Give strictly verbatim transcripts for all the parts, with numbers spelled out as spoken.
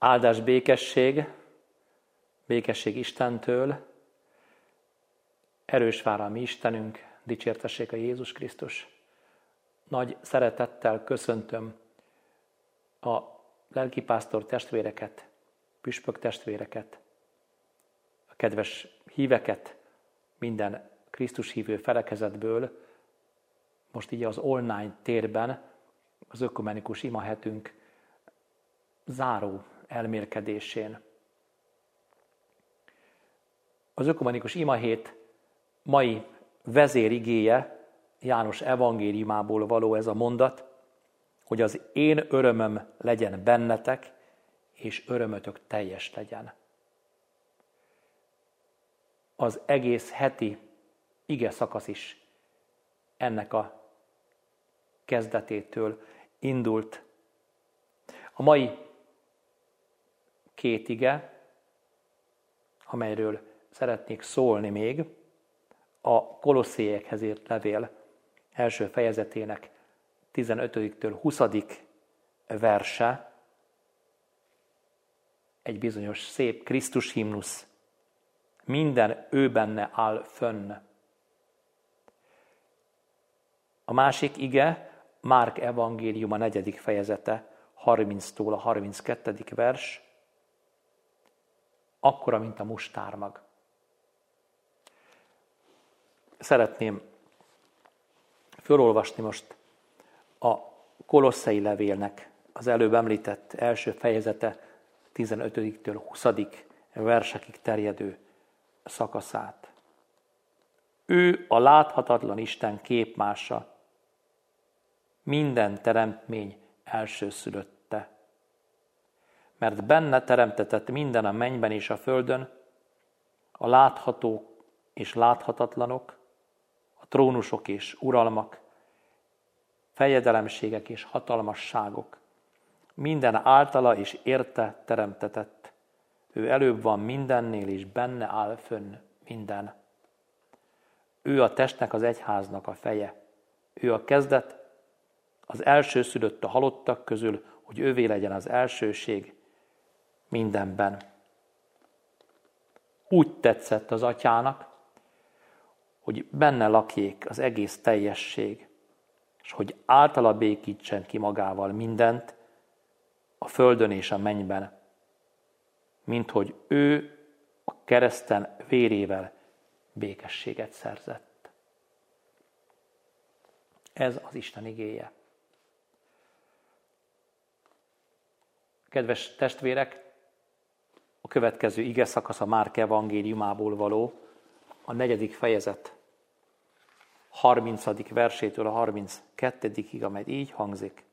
Áldás, békesség, békesség Istentől, erős vár a mi Istenünk, dicsértessék a Jézus Krisztus. Nagy szeretettel köszöntöm a lelkipásztor testvéreket, püspök testvéreket, a kedves híveket, minden Krisztus hívő felekezetből, most így az online térben, az ökumenikus imahetünk záró elmélkedésén. Az ökumenikus imahét mai vezérigéje, János evangéliumából való ez a mondat, hogy az én örömöm legyen bennetek, és örömötök teljes legyen. Az egész heti ige szakasz is ennek a kezdetétől indult. A mai két ige, amelyről szeretnék szólni még, a Kolosszéiekhez írt levél első fejezetének tizenötödiktől huszadik verse, egy bizonyos szép Krisztus himnusz. Minden ő benne áll fönn. A másik ige, Márk evangélium a negyedik fejezete, harminctól a harminckettedik vers, akkora, mint a mustármag. Szeretném fölolvasni most a Kolosszai levélnek az előbb említett első fejezete tizenötödiktől huszadik versekig terjedő szakaszát. Ő a láthatatlan Isten képmása, minden teremtmény elsőszülötte. Mert benne teremtetett minden a mennyben és a földön, a láthatók és láthatatlanok, a trónusok és uralmak, fejedelemségek és hatalmasságok, minden általa és érte teremtetett. Ő előbb van mindennél, és benne áll fönn minden. Ő a testnek, az egyháznak a feje. Ő a kezdet, az elsőszülött a halottak közül, hogy ővé legyen az elsőség mindenben. Úgy tetszett az atyának, hogy benne lakjék az egész teljesség, és hogy általa békítsen ki magával mindent, a földön és a mennyben, mint hogy ő a kereszten vérével békességet szerzett. Ez az Isten igéje. Kedves testvérek, a következő ige szakasz a Márk evangéliumából való, a negyedik fejezet harmincadik versétől a harminckettedikig, amely így hangzik.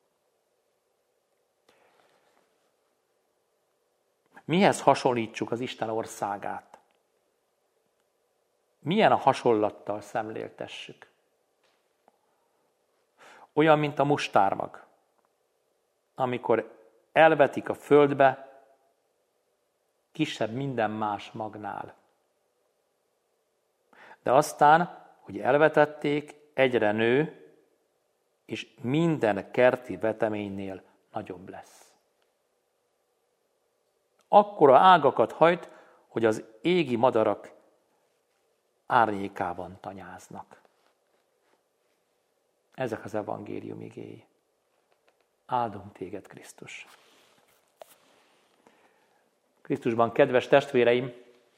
Mihez hasonlítsuk az Isten országát? Milyen a hasonlattal szemléltessük? Olyan, mint a mustármag, amikor elvetik a földbe, kisebb minden más magnál. De aztán, hogy elvetették, egyre nő, és minden kerti veteménynél nagyobb lesz. Akkora ágakat hajt, hogy az égi madarak árnyékában tanyáznak. Ezek az evangélium igéi. Áldunk téged, Krisztus! Krisztusban, kedves testvéreim,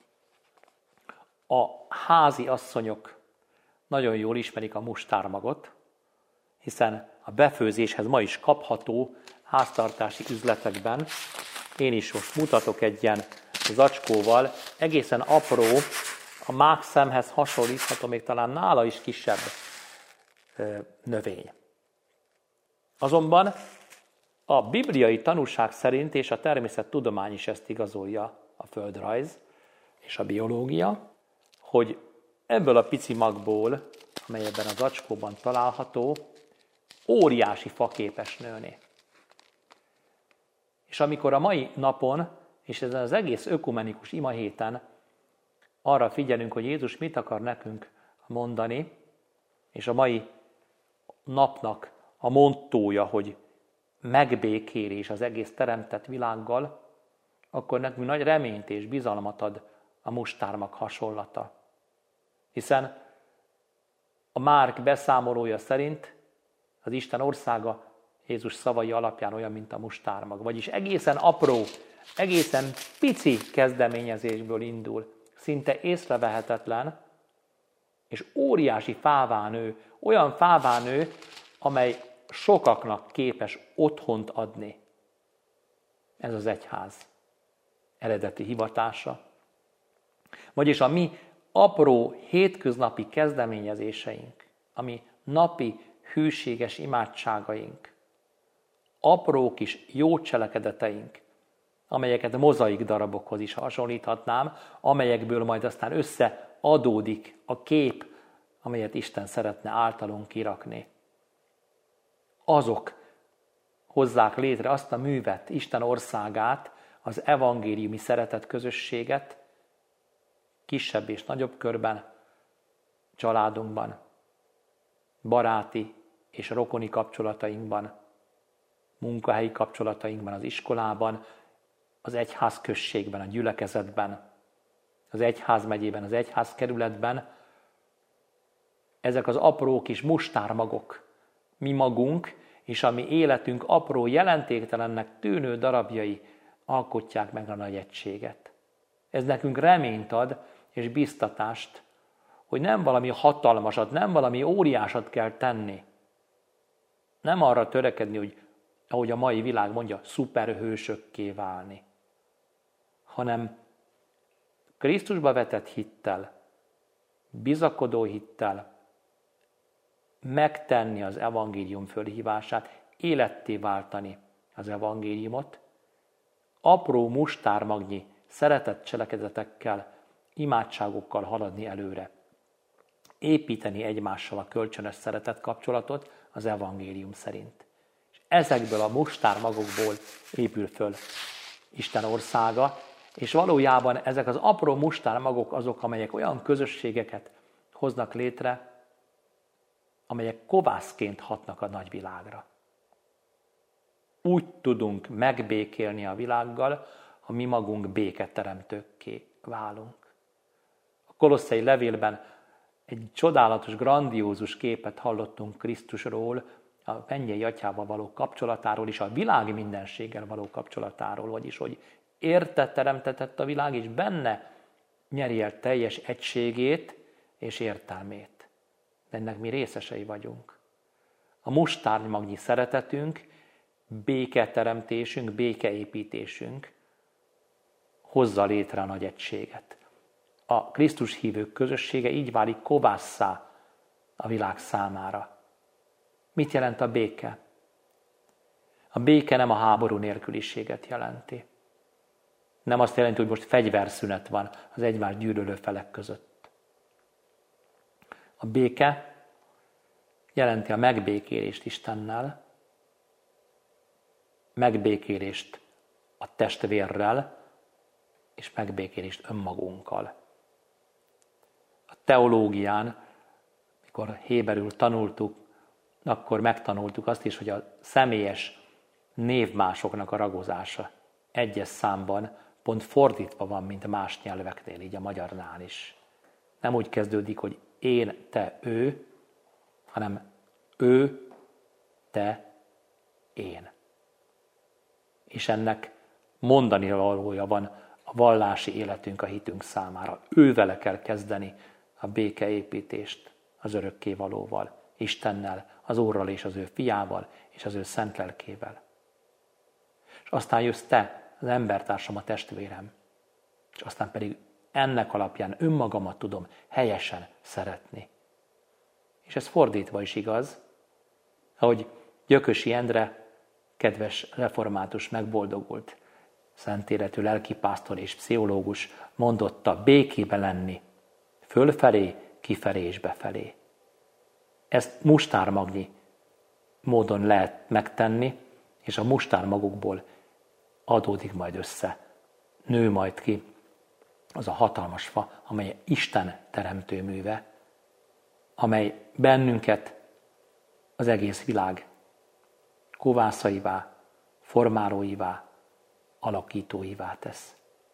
a házi asszonyok nagyon jól ismerik a mustármagot, hiszen a befőzéshez ma is kapható háztartási üzletekben. Én is most mutatok egy ilyen zacskóval, egészen apró, a mákszemhez hasonlítható, még talán nála is kisebb növény. Azonban a bibliai tanúság szerint, és a természettudomány is ezt igazolja, a földrajz és a biológia, hogy ebből a pici magból, amely ebben a zacskóban található, óriási fa képes nőni. És amikor a mai napon, és ezen az egész ökumenikus imahéten arra figyelünk, hogy Jézus mit akar nekünk mondani, és a mai napnak a mottója, hogy megbékélés az egész teremtett világgal, akkor nekünk nagy reményt és bizalmat ad a mustármag hasonlata. Hiszen a Márk beszámolója szerint az Isten országa Jézus szavai alapján olyan, mint a mustármag. Vagyis egészen apró, egészen pici kezdeményezésből indul, szinte észrevehetetlen, és óriási fává nő, olyan fává nő, amely sokaknak képes otthont adni. Ez az egyház eredeti hivatása. Vagyis a mi apró, hétköznapi kezdeményezéseink, ami napi, hűséges imádságaink, apró kis jó cselekedeteink, amelyeket mozaik darabokhoz is hasonlíthatnám, amelyekből majd aztán összeadódik a kép, amelyet Isten szeretne általunk kirakni. Azok hozzák létre azt a művet, Isten országát, az evangéliumi szeretet közösséget, kisebb és nagyobb körben, családunkban, baráti és rokoni kapcsolatainkban, munkahelyi kapcsolatainkban, az iskolában, az egyházközségben, a gyülekezetben, az egyházmegyében, az egyházkerületben. Ezek az apró kis mustármagok, mi magunk, és a mi életünk apró, jelentéktelennek tűnő darabjai alkotják meg a nagy egységet. Ez nekünk reményt ad és biztatást, hogy nem valami hatalmasat, nem valami óriásat kell tenni. Nem arra törekedni, hogy ahogy a mai világ mondja, szuperhősökké válni, hanem Krisztusba vetett hittel, bizakodó hittel megtenni az evangélium fölhívását, életté váltani az evangéliumot, apró mustármagnyi szeretett cselekedetekkel, imádságokkal haladni előre. Építeni egymással a kölcsönös szeretet kapcsolatot az evangélium szerint. És ezekből a mustármagokból épül föl Isten országa, és valójában ezek az apró mustármagok azok, amelyek olyan közösségeket hoznak létre, amelyek kovászként hatnak a nagyvilágra. Úgy tudunk megbékélni a világgal, ha mi magunk béketeremtőkké válunk. A Kolosszai levélben egy csodálatos, grandiózus képet hallottunk Krisztusról, a mennyei atyával való kapcsolatáról és a világ mindenséggel való kapcsolatáról, vagyis, hogy érte teremtetett a világ, és benne nyeri el teljes egységét és értelmét. De ennek mi részesei vagyunk. A mustármagnyi szeretetünk, béketeremtésünk, békeépítésünk hozza létre a nagy egységet. A Krisztus hívők közössége így válik kovásszá a világ számára. Mit jelent a béke? A béke nem a háború nélküliséget jelenti. Nem azt jelenti, hogy most fegyverszünet van az egymást gyűlölő felek között. A béke jelenti a megbékélést Istennel, megbékélést a testvérrel, és megbékélést önmagunkkal. A teológián, mikor héberül tanultuk, akkor megtanultuk azt is, hogy a személyes névmásoknak a ragozása egyes számban pont fordítva van, mint más nyelveknél, így a magyarnál is. Nem úgy kezdődik, hogy én, te, ő, hanem ő, te, én. És ennek mondani valója van a vallási életünk, a hitünk számára. Ővele kell kezdeni a békeépítést az örökkévalóval, Istennel, az Úrral és az ő fiával és az ő szent lelkével. És aztán jössz te, az embertársam, a testvérem, és aztán pedig ennek alapján önmagamat tudom helyesen szeretni. És ez fordítva is igaz, ahogy Gyökösi Endre, kedves református, megboldogult, szentéretű lelkipásztor és pszichológus mondotta, békébe lenni, fölfelé, kifelé és befelé. Ezt mustármagnyi módon lehet megtenni, és a mustármagokból adódik majd össze, nő majd ki az a hatalmas fa, amely Isten teremtőműve, amely bennünket az egész világ kovászaivá, formálóivá, alakítóivá tesz.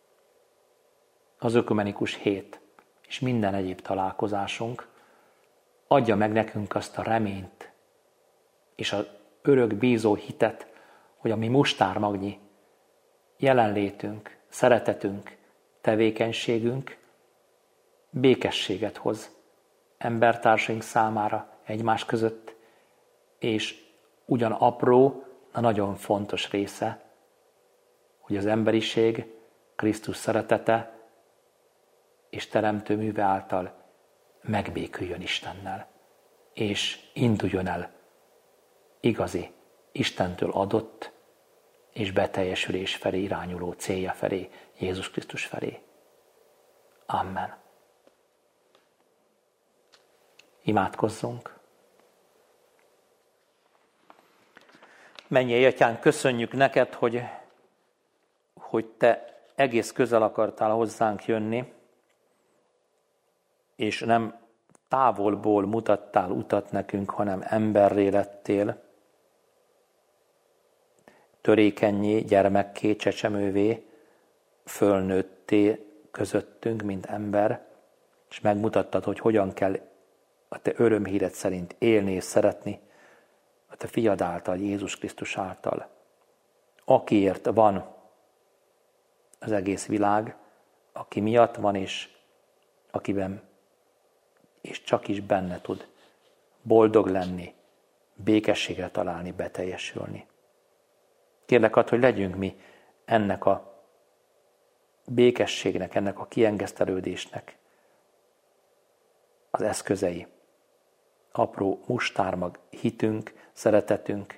Az ökumenikus hét és minden egyéb találkozásunk adja meg nekünk azt a reményt és az örök bízó hitet, hogy a mi mustármagnyi jelenlétünk, szeretetünk, tevékenységünk békességet hoz embertársaink számára egymás között, és ugyan apró, de nagyon fontos része, hogy az emberiség Krisztus szeretete és teremtő műve által megbéküljön Istennel, és induljon el igazi, Istentől adott és beteljesülés felé irányuló célja felé, Jézus Krisztus felé. Amen. Imádkozzunk. Mennyei Atyánk, köszönjük neked, hogy, hogy te egész közel akartál hozzánk jönni, és nem távolból mutattál utat nekünk, hanem emberré lettél, törékennyé, gyermekké, csecsemővé, fölnőtté közöttünk, mint ember, és megmutattad, hogy hogyan kell a te örömhíred szerint élni és szeretni, a te fiad által, Jézus Krisztus által, akiért van az egész világ, aki miatt van, és akiben, és csak is benne tud boldog lenni, békességre találni, beteljesülni. Kérlek add, hogy legyünk mi ennek a békességnek, ennek a kiengesztelődésnek az eszközei. Apró mustármag hitünk, szeretetünk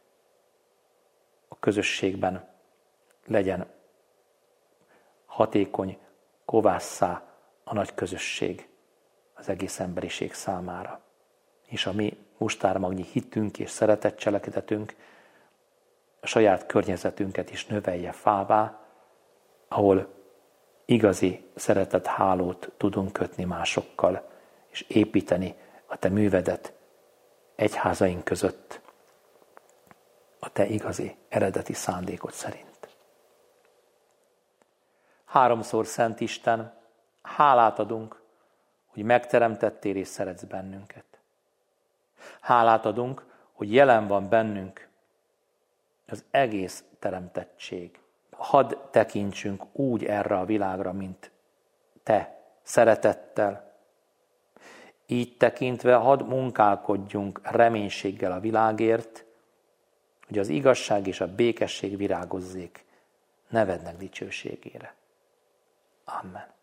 a közösségben legyen hatékony, kovásszá a nagy közösség az egész emberiség számára. És a mi mustármagnyi hitünk és szeretett cselekedetünk a saját környezetünket is növelje fává, ahol igazi szeretett hálót tudunk kötni másokkal, és építeni a te művedet egyházaink között a te igazi, eredeti szándékod szerint. Háromszor Szent Isten, hálát adunk, hogy megteremtettél és szeretsz bennünket. Hálát adunk, hogy jelen van bennünk az egész teremtettség. Hadd tekintsünk úgy erre a világra, mint te, szeretettel. Így tekintve hadd munkálkodjunk reménységgel a világért, hogy az igazság és a békesség virágozzék nevednek dicsőségére. Amen.